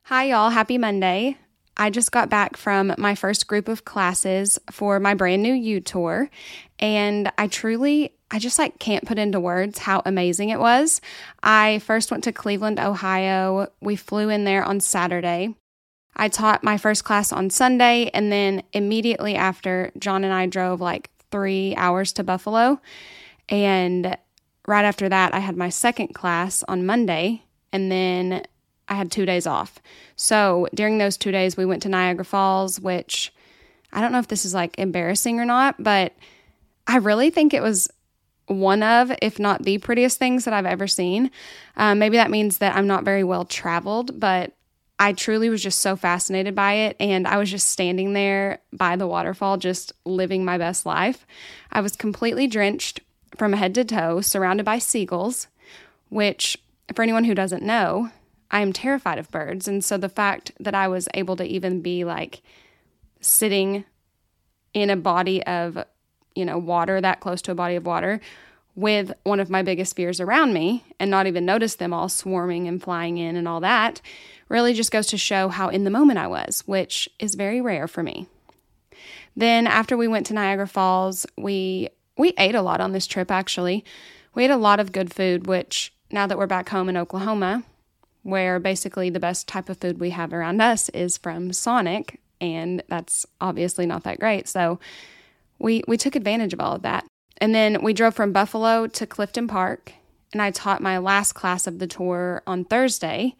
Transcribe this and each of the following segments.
Hi, y'all. Happy Monday. I just got back from my first group of classes for my brand new U tour, and I just can't put into words how amazing it was. I first went to Cleveland, Ohio. We flew in there on Saturday. I taught my first class on Sunday, and then immediately after, John and I drove 3 hours to Buffalo, and right after that, I had my second class on Monday, and then I had 2 days off. So during those 2 days, we went to Niagara Falls, which I don't know if this is embarrassing or not, but I really think it was one of, if not the prettiest things that I've ever seen. Maybe that means that I'm not very well traveled, but I truly was just so fascinated by it. And I was just standing there by the waterfall, just living my best life. I was completely drenched from head to toe, surrounded by seagulls, which, for anyone who doesn't know, I am terrified of birds. And so the fact that I was able to even be sitting in a body of, water, that close to a body of water, with one of my biggest fears around me and not even notice them all swarming and flying in and all that, really just goes to show how in the moment I was, which is very rare for me. Then after we went to Niagara Falls, we ate a lot on this trip, actually. We ate a lot of good food, which now that we're back home in Oklahoma, where basically the best type of food we have around us is from Sonic, and that's obviously not that great. So we took advantage of all of that. And then we drove from Buffalo to Clifton Park, and I taught my last class of the tour on Thursday.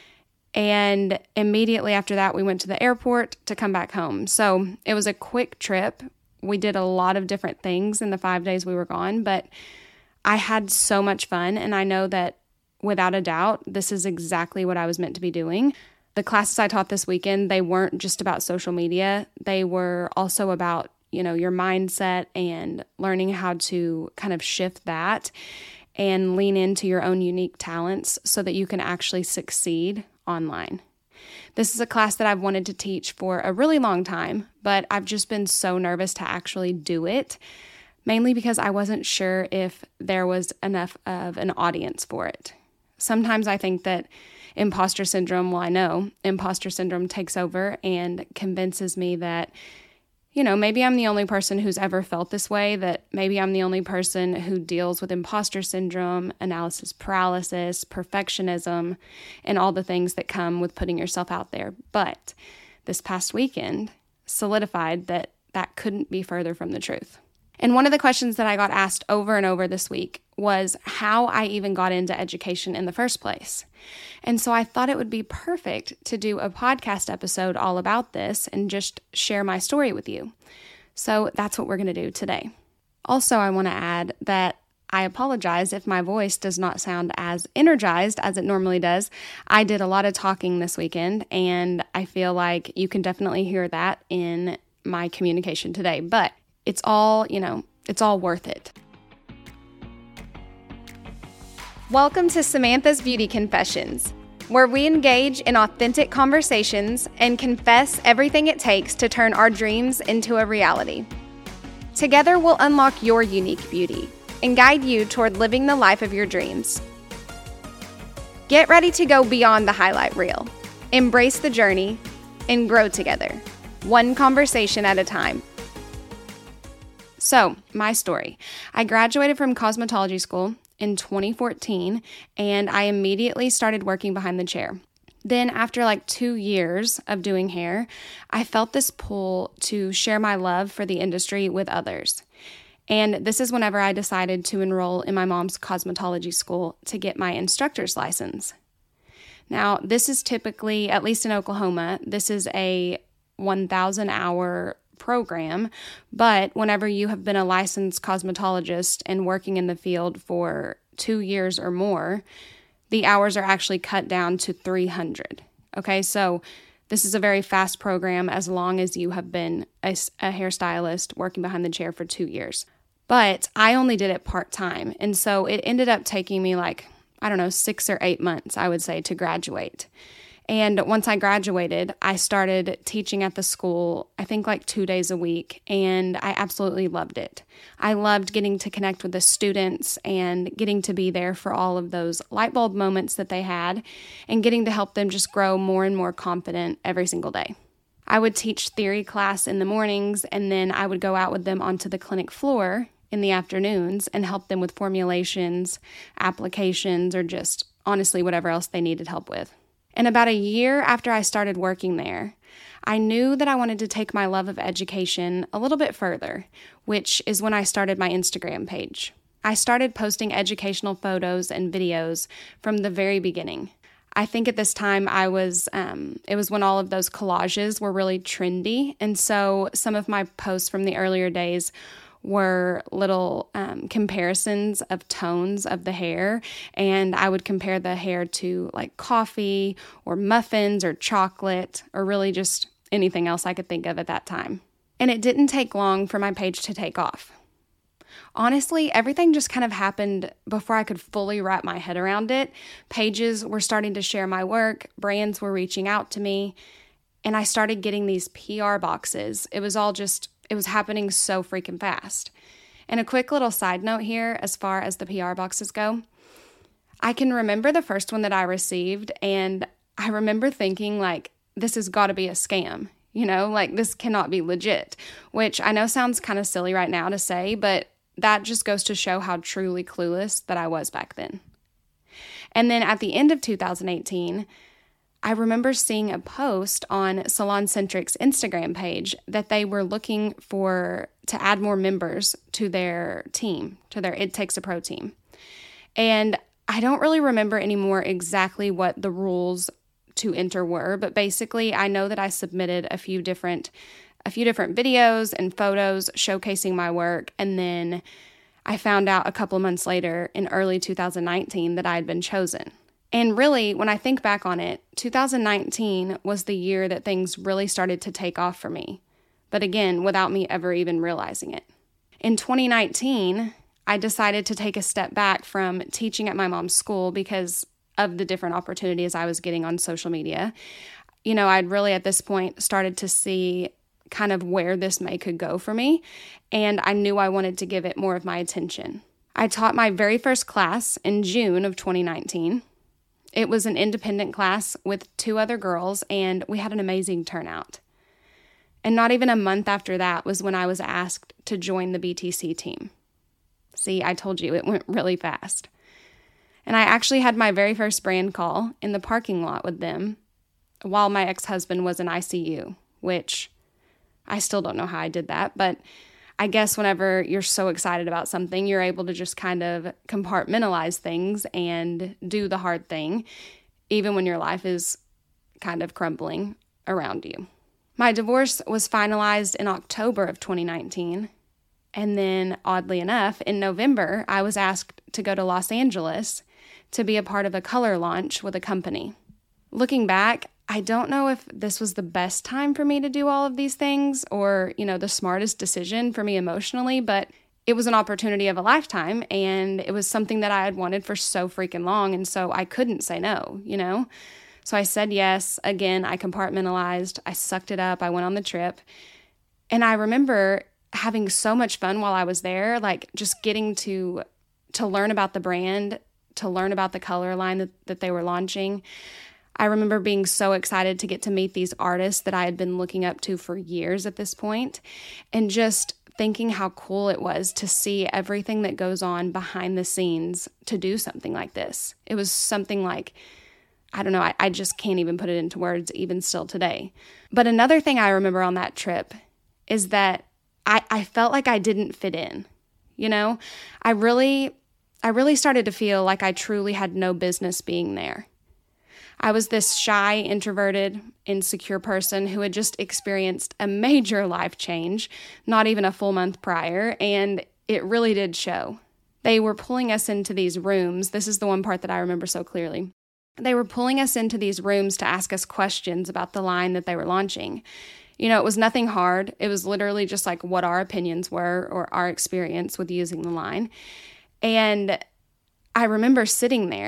And immediately after that, we went to the airport to come back home. So it was a quick trip. We did a lot of different things in the 5 days we were gone, but I had so much fun, and I know that without a doubt, this is exactly what I was meant to be doing. The classes I taught this weekend, they weren't just about social media. They were also about, your mindset and learning how to kind of shift that and lean into your own unique talents so that you can actually succeed online. This is a class that I've wanted to teach for a really long time, but I've just been so nervous to actually do it, mainly because I wasn't sure if there was enough of an audience for it. Sometimes I think that imposter syndrome takes over and convinces me that, maybe I'm the only person who's ever felt this way, that maybe I'm the only person who deals with imposter syndrome, analysis paralysis, perfectionism, and all the things that come with putting yourself out there. But this past weekend solidified that that couldn't be further from the truth. And one of the questions that I got asked over and over this week was how I even got into education in the first place. And so I thought it would be perfect to do a podcast episode all about this and just share my story with you. So that's what we're going to do today. Also, I want to add that I apologize if my voice does not sound as energized as it normally does. I did a lot of talking this weekend, and I feel like you can definitely hear that in my communication today. But it's all worth it. Welcome to Samantha's Beauty Confessions, where we engage in authentic conversations and confess everything it takes to turn our dreams into a reality. Together, we'll unlock your unique beauty and guide you toward living the life of your dreams. Get ready to go beyond the highlight reel, embrace the journey, and grow together, one conversation at a time. So, my story. I graduated from cosmetology school in 2014, and I immediately started working behind the chair. Then after 2 years of doing hair, I felt this pull to share my love for the industry with others. And this is whenever I decided to enroll in my mom's cosmetology school to get my instructor's license. Now, this is typically, at least in Oklahoma, this is a 1,000-hour program, but whenever you have been a licensed cosmetologist and working in the field for 2 years or more, the hours are actually cut down to 300. Okay, so this is a very fast program as long as you have been a hairstylist working behind the chair for 2 years. But I only did it part-time, and so it ended up taking me 6 or 8 months, I would say, to graduate. And once I graduated, I started teaching at the school, I think like 2 days a week, and I absolutely loved it. I loved getting to connect with the students and getting to be there for all of those light bulb moments that they had and getting to help them just grow more and more confident every single day. I would teach theory class in the mornings, and then I would go out with them onto the clinic floor in the afternoons and help them with formulations, applications, or just honestly whatever else they needed help with. And about a year after I started working there, I knew that I wanted to take my love of education a little bit further, which is when I started my Instagram page. I started posting educational photos and videos from the very beginning. I think at this time it was when all of those collages were really trendy. And so some of my posts from the earlier days were little comparisons of tones of the hair, and I would compare the hair to like coffee or muffins or chocolate or really just anything else I could think of at that time. And it didn't take long for my page to take off. Honestly, everything just kind of happened before I could fully wrap my head around it. Pages were starting to share my work, brands were reaching out to me, and I started getting these PR boxes. It was happening so freaking fast. And a quick little side note here, as far as the PR boxes go, I can remember the first one that I received, and I remember thinking, like, this has got to be a scam, like this cannot be legit, which I know sounds kind of silly right now to say, but that just goes to show how truly clueless that I was back then. And then at the end of 2018, I remember seeing a post on SalonCentric's Instagram page that they were looking to add more members to their team, to their It Takes a Pro team. And I don't really remember anymore exactly what the rules to enter were, but basically I know that I submitted a few different videos and photos showcasing my work, and then I found out a couple months later in early 2019 that I had been chosen. And really, when I think back on it, 2019 was the year that things really started to take off for me. But again, without me ever even realizing it. In 2019, I decided to take a step back from teaching at my mom's school because of the different opportunities I was getting on social media. I'd really at this point started to see kind of where this could go for me, and I knew I wanted to give it more of my attention. I taught my very first class in June of 2019. It was an independent class with 2 other girls, and we had an amazing turnout. And not even a month after that was when I was asked to join the BTC team. See, I told you, it went really fast. And I actually had my very first brand call in the parking lot with them while my ex-husband was in ICU, which I still don't know how I did that, but I guess whenever you're so excited about something, you're able to just kind of compartmentalize things and do the hard thing, even when your life is kind of crumbling around you. My divorce was finalized in October of 2019. And then, oddly enough, in November, I was asked to go to Los Angeles to be a part of a color launch with a company. Looking back, I don't know if this was the best time for me to do all of these things or, the smartest decision for me emotionally, but it was an opportunity of a lifetime, and it was something that I had wanted for so freaking long, and so I couldn't say no, So I said yes. Again, I compartmentalized. I sucked it up. I went on the trip. And I remember having so much fun while I was there, like just getting to learn about the brand, to learn about the color line that they were launching. I remember being so excited to get to meet these artists that I had been looking up to for years at this point, and just thinking how cool it was to see everything that goes on behind the scenes to do something like this. It was something like, I don't know, I just can't even put it into words even still today. But another thing I remember on that trip is that I felt like I didn't fit in. I really started to feel like I truly had no business being there. I was this shy, introverted, insecure person who had just experienced a major life change, not even a full month prior, and it really did show. They were pulling us into these rooms. This is the one part that I remember so clearly. They were pulling us into these rooms to ask us questions about the line that they were launching. It was nothing hard. It was literally just like what our opinions were or our experience with using the line. And I remember sitting there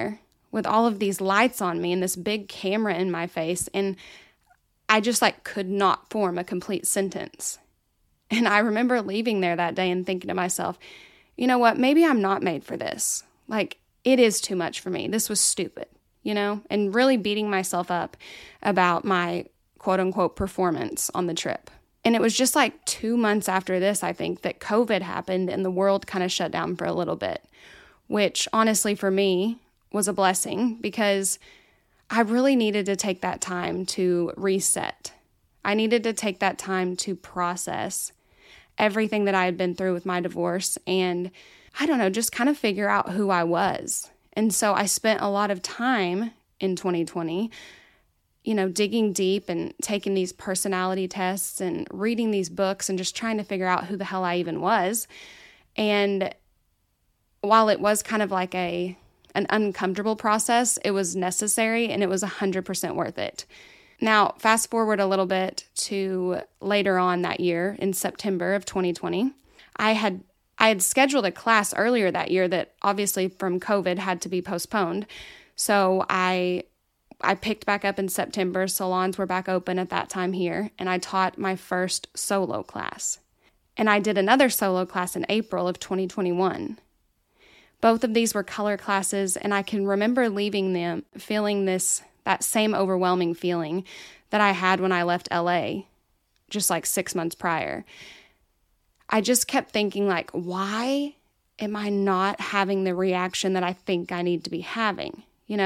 with all of these lights on me and this big camera in my face, and I just could not form a complete sentence. And I remember leaving there that day and thinking to myself, you know what, maybe I'm not made for this. It is too much for me. This was stupid, and really beating myself up about my quote unquote performance on the trip. And it was just 2 months after this, I think, that COVID happened and the world kind of shut down for a little bit, which honestly for me was a blessing because I really needed to take that time to reset. I needed to take that time to process everything that I had been through with my divorce and, I don't know, just kind of figure out who I was. And so I spent a lot of time in 2020, digging deep and taking these personality tests and reading these books and just trying to figure out who the hell I even was. And while it was kind of an uncomfortable process, it was necessary and it was 100% worth it. Now, fast forward a little bit to later on that year in September of 2020. I had scheduled a class earlier that year that obviously from COVID had to be postponed. So I picked back up in September. Salons were back open at that time here, and I taught my first solo class. And I did another solo class in April of 2021. Both of these were color classes, and I can remember leaving them feeling that same overwhelming feeling that I had when I left LA just 6 months prior. I just kept thinking why am I not having the reaction that I think I need to be having?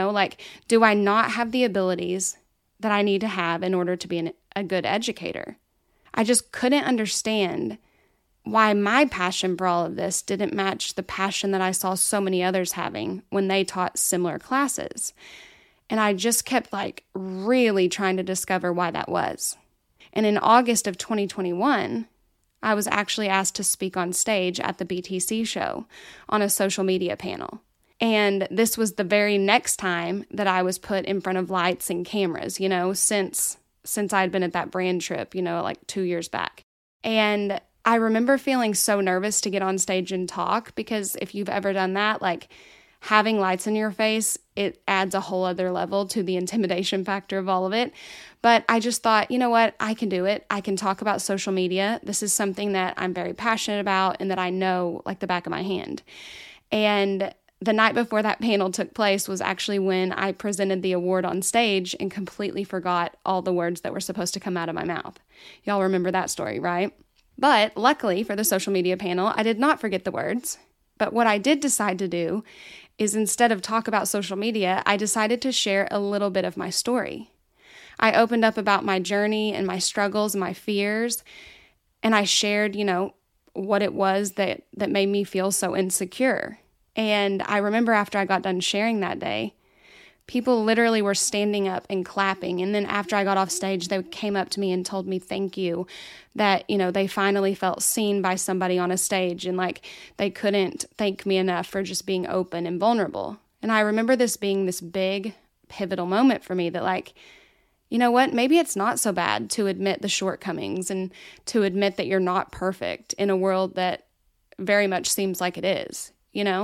Do I not have the abilities that I need to have in order to be a good educator? I just couldn't understand why my passion for all of this didn't match the passion that I saw so many others having when they taught similar classes. And I just kept really trying to discover why that was. And in August of 2021, I was actually asked to speak on stage at the BTC show on a social media panel. And this was the very next time that I was put in front of lights and cameras, since I'd been at that brand trip, 2 years back. And I remember feeling so nervous to get on stage and talk because if you've ever done that, having lights in your face, it adds a whole other level to the intimidation factor of all of it. But I just thought, you know what, I can do it. I can talk about social media. This is something that I'm very passionate about and that I know like the back of my hand. And the night before that panel took place was actually when I presented the award on stage and completely forgot all the words that were supposed to come out of my mouth. Y'all remember that story, right? But luckily for the social media panel, I did not forget the words. But what I did decide to do is instead of talk about social media, I decided to share a little bit of my story. I opened up about my journey and my struggles and my fears, and I shared, what it was that made me feel so insecure. And I remember after I got done sharing that day, people literally were standing up and clapping. And then after I got off stage, they came up to me and told me thank you, that, they finally felt seen by somebody on a stage and they couldn't thank me enough for just being open and vulnerable. And I remember this being this big pivotal moment for me that you know what, maybe it's not so bad to admit the shortcomings and to admit that you're not perfect in a world that very much seems like it is,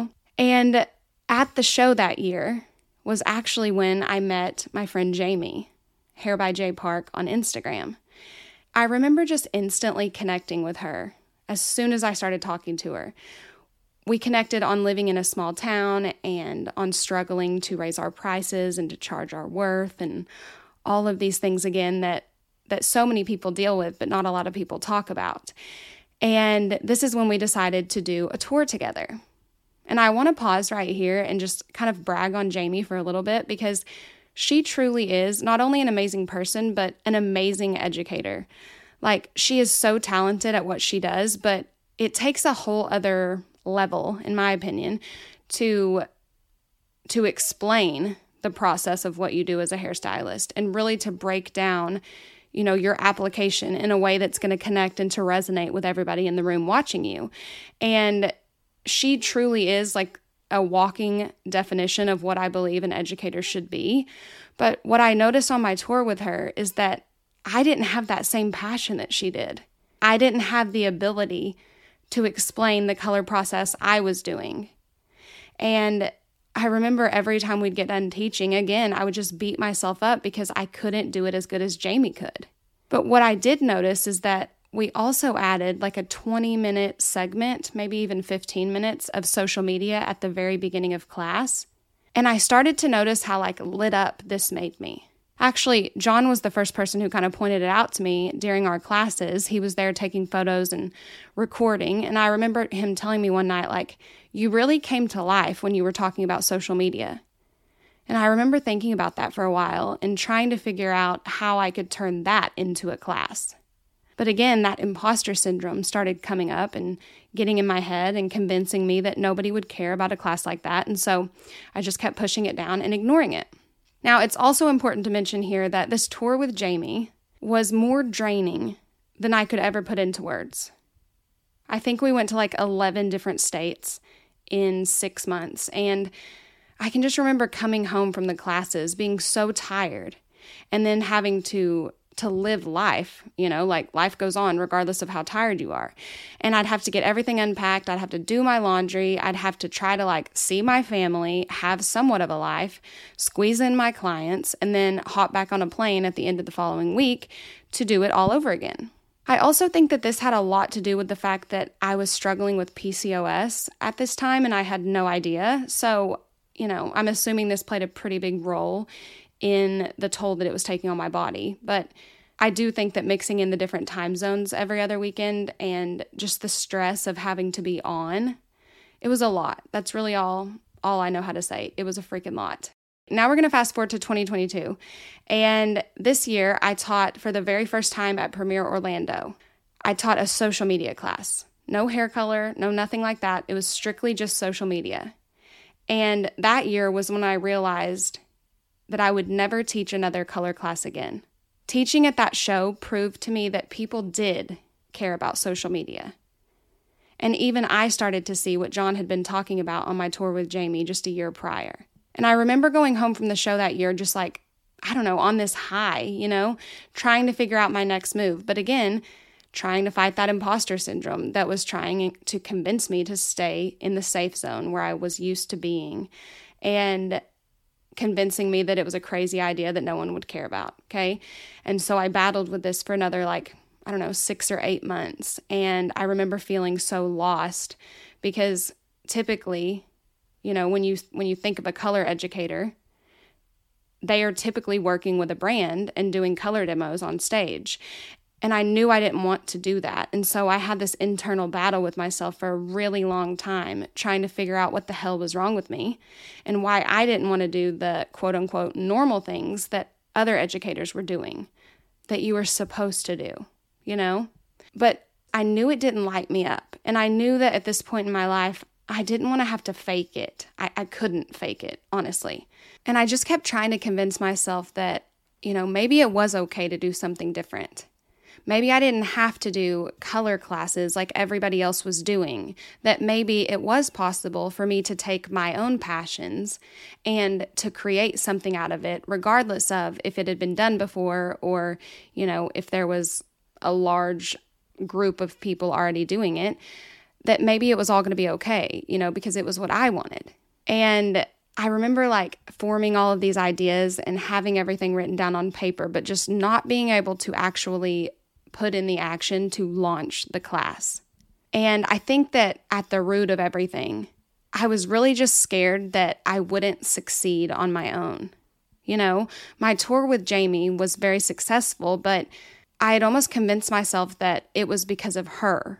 And at the show that year was actually when I met my friend Jamie, Hair by J Park, on Instagram. I remember just instantly connecting with her as soon as I started talking to her. We connected on living in a small town and on struggling to raise our prices and to charge our worth and all of these things again that so many people deal with, but not a lot of people talk about. And this is when we decided to do a tour together. And I want to pause right here and just kind of brag on Jamie for a little bit because she truly is not only an amazing person, but an amazing educator. She is so talented at what she does, but it takes a whole other level, in my opinion, to explain the process of what you do as a hairstylist and really to break down, your application in a way that's going to connect and to resonate with everybody in the room watching you. And she truly is a walking definition of what I believe an educator should be. But what I noticed on my tour with her is that I didn't have that same passion that she did. I didn't have the ability to explain the color process I was doing. And I remember every time we'd get done teaching, again, I would just beat myself up because I couldn't do it as good as Jamie could. But what I did notice is that we also added like a 20-minute segment, maybe even 15 minutes of social media at the very beginning of class. And I started to notice how like lit up this made me. Actually, John was the first person who kind of pointed it out to me during our classes. He was there taking photos and recording. And I remember him telling me one night, like, you really came to life when you were talking about social media. And I remember thinking about that for a while and trying to figure out how I could turn that into a class. But again, that imposter syndrome started coming up and getting in my head and convincing me that nobody would care about a class like that. And so I just kept pushing it down and ignoring it. Now, it's also important to mention here that this tour with Jamie was more draining than I could ever put into words. I think we went to like 11 different states in 6 months, and I can just remember coming home from the classes being so tired and then having to live life, like life goes on regardless of how tired you are. And I'd have to get everything unpacked. I'd have to do my laundry. I'd have to try to like see my family, have somewhat of a life, squeeze in my clients, and then hop back on a plane at the end of the following week to do it all over again. I also think that this had a lot to do with the fact that I was struggling with PCOS at this time and I had no idea. So, I'm assuming this played a pretty big role in the toll that it was taking on my body. But I do think that mixing in the different time zones every other weekend and just the stress of having to be on, it was a lot. That's really all I know how to say. It was a freaking lot. Now we're going to fast forward to 2022. And this year I taught for the very first time at Premier Orlando. I taught a social media class. No hair color, no nothing like that. It was strictly just social media. And that year was when I realized that I would never teach another color class again. Teaching at that show proved to me that people did care about social media. And even I started to see what John had been talking about on my tour with Jamie just a year prior. And I remember going home from the show that year just like, on this high, trying to figure out my next move. But again, trying to fight that imposter syndrome that was trying to convince me to stay in the safe zone where I was used to being. And convincing me that it was a crazy idea that no one would care about, okay? And so I battled with this for another 6 or 8 months. And I remember feeling so lost because typically, when you think of a color educator, they are typically working with a brand and doing color demos on stage. And I knew I didn't want to do that. And so I had this internal battle with myself for a really long time, trying to figure out what the hell was wrong with me and why I didn't want to do the quote unquote normal things that other educators were doing, that you were supposed to do, But I knew it didn't light me up. And I knew that at this point in my life, I didn't want to have to fake it. I couldn't fake it, honestly. And I just kept trying to convince myself that, maybe it was okay to do something different. Maybe I didn't have to do color classes like everybody else was doing, that maybe it was possible for me to take my own passions and to create something out of it, regardless of if it had been done before or, if there was a large group of people already doing it, that maybe it was all going to be okay, because it was what I wanted. And I remember forming all of these ideas and having everything written down on paper, but just not being able to actually put in the action to launch the class. And I think that at the root of everything, I was really just scared that I wouldn't succeed on my own. My tour with Jamie was very successful, but I had almost convinced myself that it was because of her,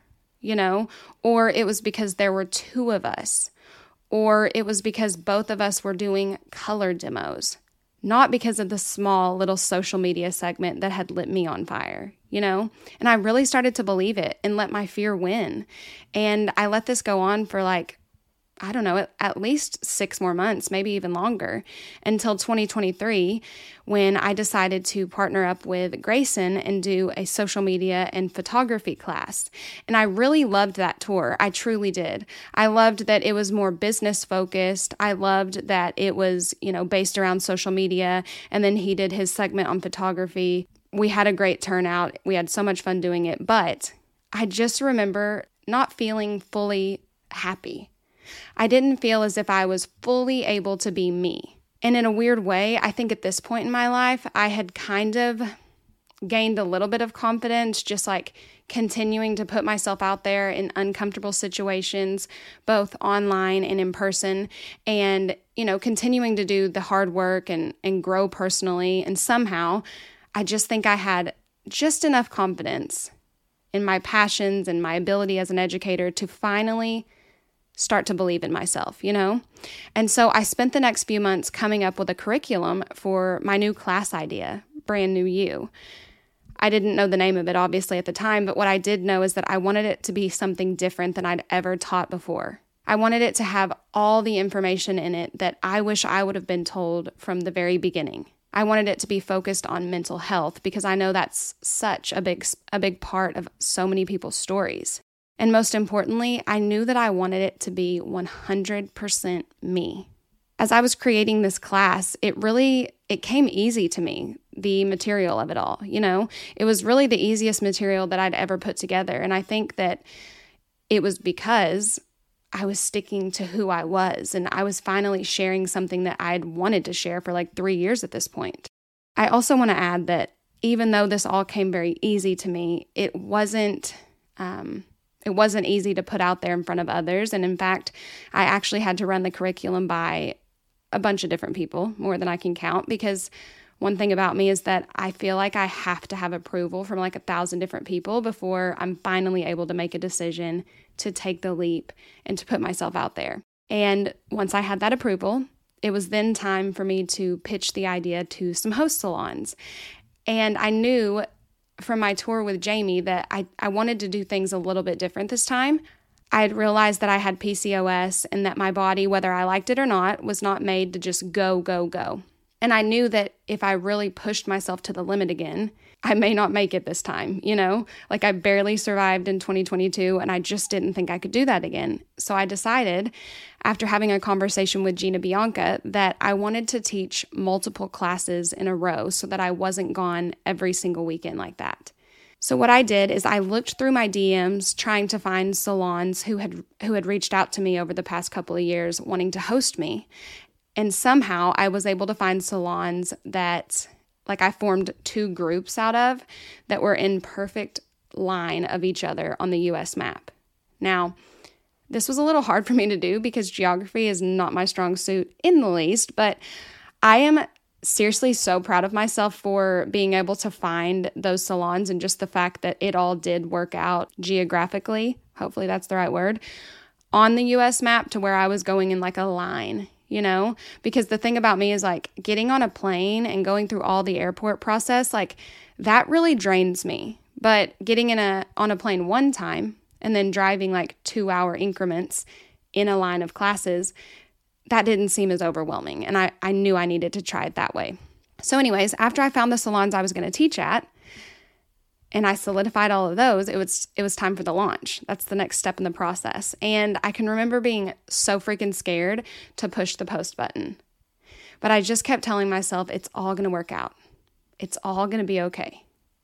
or it was because there were two of us, or it was because both of us were doing color demos, not because of the small little social media segment that had lit me on fire, And I really started to believe it and let my fear win. And I let this go on for at least 6 more months, maybe even longer, until 2023, when I decided to partner up with Grayson and do a social media and photography class. And I really loved that tour. I truly did. I loved that it was more business focused. I loved that it was, based around social media. And then he did his segment on photography. We had a great turnout. We had so much fun doing it. But I just remember not feeling fully happy. I didn't feel as if I was fully able to be me. And in a weird way, I think at this point in my life, I had kind of gained a little bit of confidence, just like continuing to put myself out there in uncomfortable situations, both online and in person, and, continuing to do the hard work and grow personally. And somehow, I just think I had just enough confidence in my passions and my ability as an educator to finally start to believe in myself, And so I spent the next few months coming up with a curriculum for my new class idea, Brand New You. I didn't know the name of it, obviously, at the time, but what I did know is that I wanted it to be something different than I'd ever taught before. I wanted it to have all the information in it that I wish I would have been told from the very beginning. I wanted it to be focused on mental health because I know that's such a big part of so many people's stories. And most importantly, I knew that I wanted it to be 100% me. As I was creating this class, it came easy to me, the material of it all, It was really the easiest material that I'd ever put together. And I think that it was because I was sticking to who I was, and I was finally sharing something that I'd wanted to share for like 3 years at this point. I also want to add that even though this all came very easy to me, it wasn't easy to put out there in front of others. And in fact, I actually had to run the curriculum by a bunch of different people, more than I can count, because one thing about me is that I feel like I have to have approval from like 1,000 different people before I'm finally able to make a decision to take the leap and to put myself out there. And once I had that approval, it was then time for me to pitch the idea to some host salons. And I knew from my tour with Jamie that I wanted to do things a little bit different this time. I had realized that I had PCOS and that my body, whether I liked it or not, was not made to just go, go, go. And I knew that if I really pushed myself to the limit again, I may not make it this time, Like I barely survived in 2022 and I just didn't think I could do that again. So I decided, after having a conversation with Gina Bianca, that I wanted to teach multiple classes in a row so that I wasn't gone every single weekend like that. So what I did is I looked through my DMs trying to find salons who had reached out to me over the past couple of years wanting to host me. And somehow I was able to find salons that I formed 2 groups out of that were in perfect line of each other on the US map. Now, this was a little hard for me to do because geography is not my strong suit in the least, but I am seriously so proud of myself for being able to find those salons and just the fact that it all did work out geographically, hopefully that's the right word, on the US map to where I was going in like a line. Because the thing about me is getting on a plane and going through all the airport process, that really drains me. But getting on a plane one time and then driving 2-hour increments in a line of classes, that didn't seem as overwhelming. And I knew I needed to try it that way. So anyways, after I found the salons I was going to teach at, and I solidified all of those, it was time for the launch. That's the next step in the process. And I can remember being so freaking scared to push the post button. But I just kept telling myself, it's all going to work out. It's all going to be okay.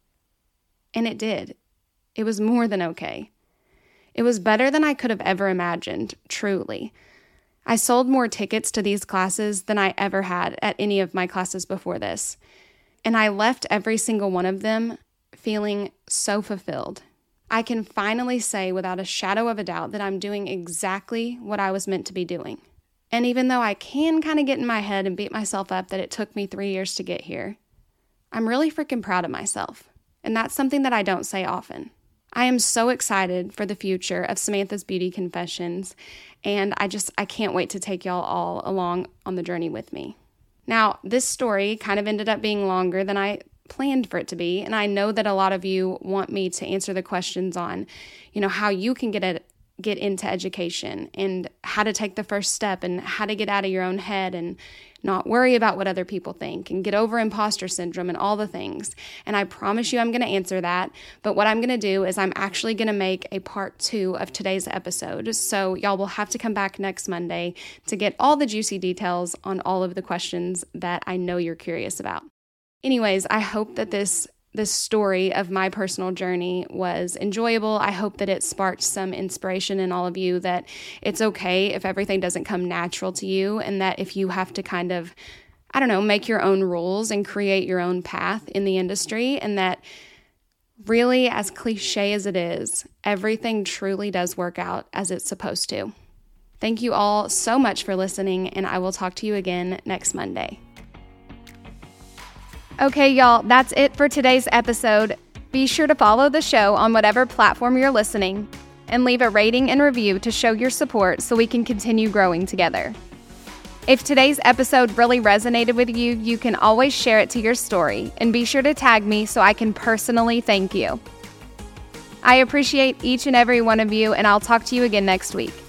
And it did. It was more than okay. It was better than I could have ever imagined, truly. I sold more tickets to these classes than I ever had at any of my classes before this. And I left every single one of them feeling so fulfilled. I can finally say without a shadow of a doubt that I'm doing exactly what I was meant to be doing. And even though I can kind of get in my head and beat myself up that it took me 3 years to get here, I'm really freaking proud of myself. And that's something that I don't say often. I am so excited for the future of Samantha's Beauty Confessions, and I can't wait to take y'all all along on the journey with me. Now, this story kind of ended up being longer than I planned for it to be, and I know that a lot of you want me to answer the questions on, how you can get into education and how to take the first step and how to get out of your own head and not worry about what other people think and get over imposter syndrome and all the things. And I promise you I'm going to answer that. But what I'm going to do is I'm actually going to make a part 2 of today's episode. So y'all will have to come back next Monday to get all the juicy details on all of the questions that I know you're curious about. Anyways, I hope that this this story of my personal journey was enjoyable. I hope that it sparked some inspiration in all of you, that it's okay if everything doesn't come natural to you, and that if you have to kind of, make your own rules and create your own path in the industry, and that really, as cliche as it is, everything truly does work out as it's supposed to. Thank you all so much for listening, and I will talk to you again next Monday. Okay, y'all, that's it for today's episode. Be sure to follow the show on whatever platform you're listening and leave a rating and review to show your support so we can continue growing together. If today's episode really resonated with you, you can always share it to your story, and be sure to tag me so I can personally thank you. I appreciate each and every one of you, and I'll talk to you again next week.